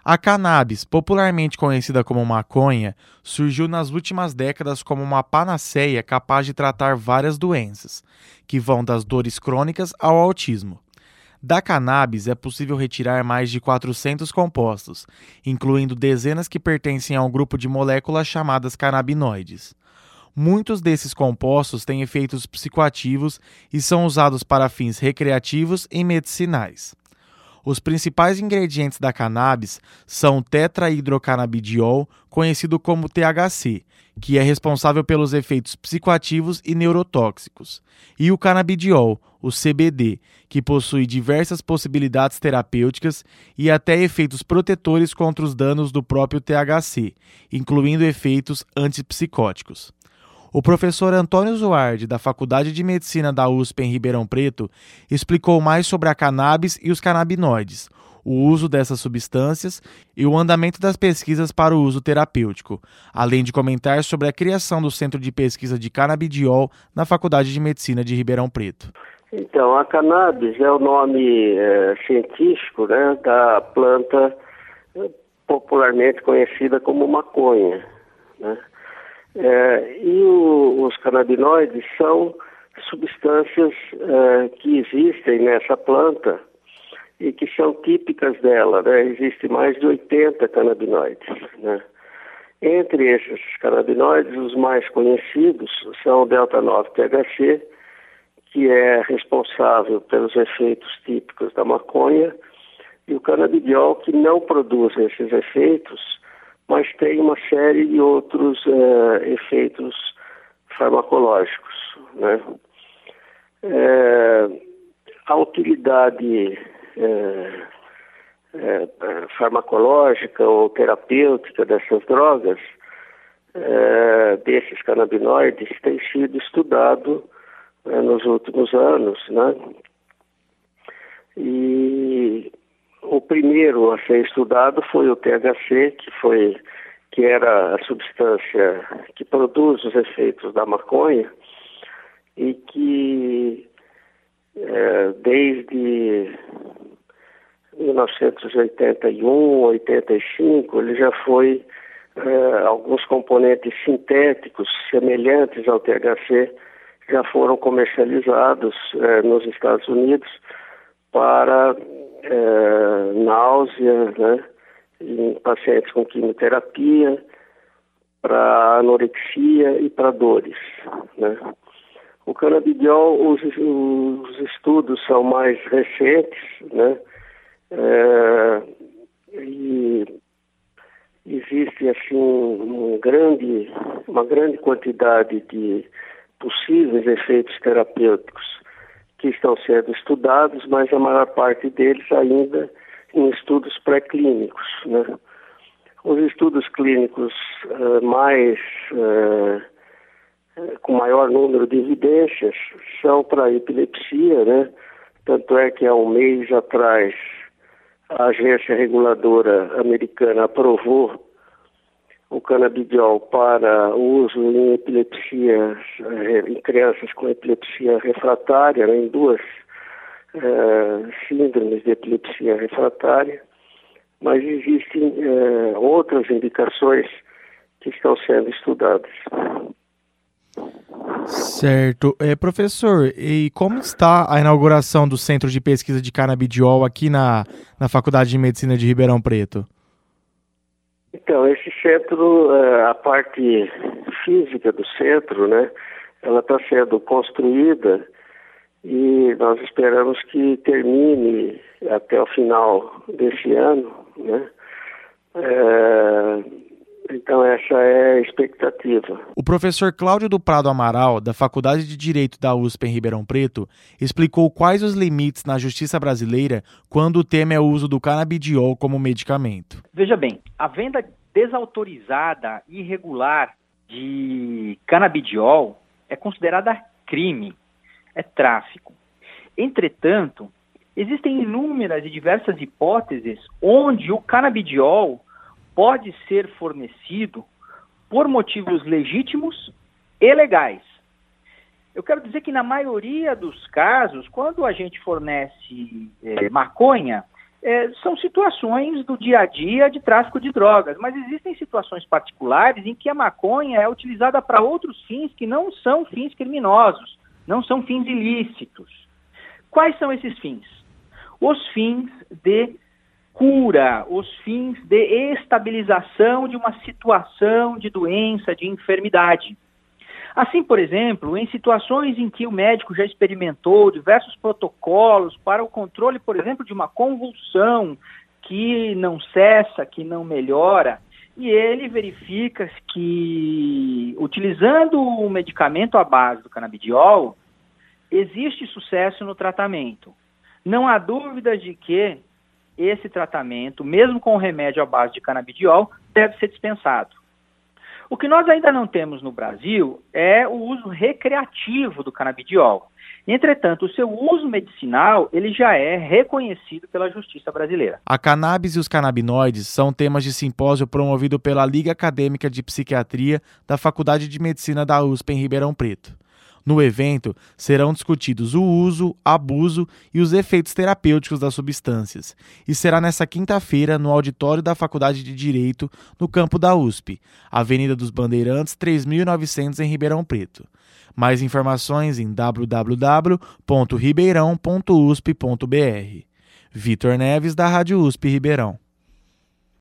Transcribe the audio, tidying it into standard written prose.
A cannabis, popularmente conhecida como maconha, surgiu nas últimas décadas como uma panaceia capaz de tratar várias doenças, que vão das dores crônicas ao autismo. Da cannabis é possível retirar mais de 400 compostos, incluindo dezenas que pertencem a um grupo de moléculas chamadas canabinoides. Muitos desses compostos têm efeitos psicoativos e são usados para fins recreativos e medicinais. Os principais ingredientes da cannabis são o tetrahidrocannabidiol, conhecido como THC, que é responsável pelos efeitos psicoativos e neurotóxicos, e o cannabidiol, o CBD, que possui diversas possibilidades terapêuticas e até efeitos protetores contra os danos do próprio THC, incluindo efeitos antipsicóticos. O professor Antônio Zuardi, da Faculdade de Medicina da USP em Ribeirão Preto, explicou mais sobre a cannabis e os canabinoides, o uso dessas substâncias e o andamento das pesquisas para o uso terapêutico, além de comentar sobre a criação do Centro de Pesquisa de Cannabidiol na Faculdade de Medicina de Ribeirão Preto. Então, a cannabis é o nome científico, né, da planta popularmente conhecida como maconha, né? Os canabinoides são substâncias que existem nessa planta e que são típicas dela, né? Existem mais de 80 canabinoides, né? Entre esses canabinoides, os mais conhecidos são o delta-9-THC, que é responsável pelos efeitos típicos da maconha, e o canabidiol, que não produz esses efeitos, mas tem uma série de outros efeitos farmacológicos, né? A utilidade farmacológica ou terapêutica dessas drogas, desses canabinoides, tem sido estudado nos últimos anos, né? E o primeiro a ser estudado foi o THC, que era a substância que produz os efeitos da maconha e que desde 1981, 85, ele já foi, alguns componentes sintéticos semelhantes ao THC já foram comercializados nos Estados Unidos para náusea, né, em pacientes com quimioterapia, para anorexia e para dores, né? O canabidiol, os estudos são mais recentes, né? E existe assim uma grande quantidade de possíveis efeitos terapêuticos que estão sendo estudados, mas a maior parte deles ainda em estudos pré-clínicos, né? Os estudos clínicos com maior número de evidências são para a epilepsia, né? Tanto é que há um mês atrás a agência reguladora americana aprovou o canabidiol para uso em epilepsia, em crianças com epilepsia refratária, né, em duas síndromes de epilepsia refratária, mas existem outras indicações que estão sendo estudadas. Certo. Professor, e como está a inauguração do Centro de Pesquisa de Cannabidiol aqui na Faculdade de Medicina de Ribeirão Preto? Então, esse centro, a parte física do centro, né, ela está sendo construída e nós esperamos que termine até o final desse ano, né? Então, essa é a expectativa. O professor Cláudio do Prado Amaral, da Faculdade de Direito da USP em Ribeirão Preto, explicou quais os limites na justiça brasileira quando o tema é o uso do canabidiol como medicamento. Veja bem, a venda desautorizada e irregular de canabidiol é considerada crime, é tráfico. Entretanto, existem inúmeras e diversas hipóteses onde o canabidiol pode ser fornecido por motivos legítimos e legais. Eu quero dizer que na maioria dos casos, quando a gente fornece maconha, são situações do dia a dia de tráfico de drogas, mas existem situações particulares em que a maconha é utilizada para outros fins que não são fins criminosos, não são fins ilícitos. Quais são esses fins? Os fins de cura, os fins de estabilização de uma situação de doença, de enfermidade. Assim, por exemplo, em situações em que o médico já experimentou diversos protocolos para o controle, por exemplo, de uma convulsão que não cessa, que não melhora, e ele verifica que, utilizando o medicamento à base do canabidiol, existe sucesso no tratamento. Não há dúvida de que esse tratamento, mesmo com o remédio à base de canabidiol, deve ser dispensado. O que nós ainda não temos no Brasil é o uso recreativo do canabidiol. Entretanto, o seu uso medicinal ele já é reconhecido pela Justiça brasileira. A cannabis e os canabinoides são temas de simpósio promovido pela Liga Acadêmica de Psiquiatria da Faculdade de Medicina da USP em Ribeirão Preto. No evento, serão discutidos o uso, abuso e os efeitos terapêuticos das substâncias, e será nesta quinta-feira no auditório da Faculdade de Direito, no campo da USP, Avenida dos Bandeirantes, 3.900, em Ribeirão Preto. Mais informações em www.ribeirão.usp.br. Vitor Neves, da Rádio USP Ribeirão.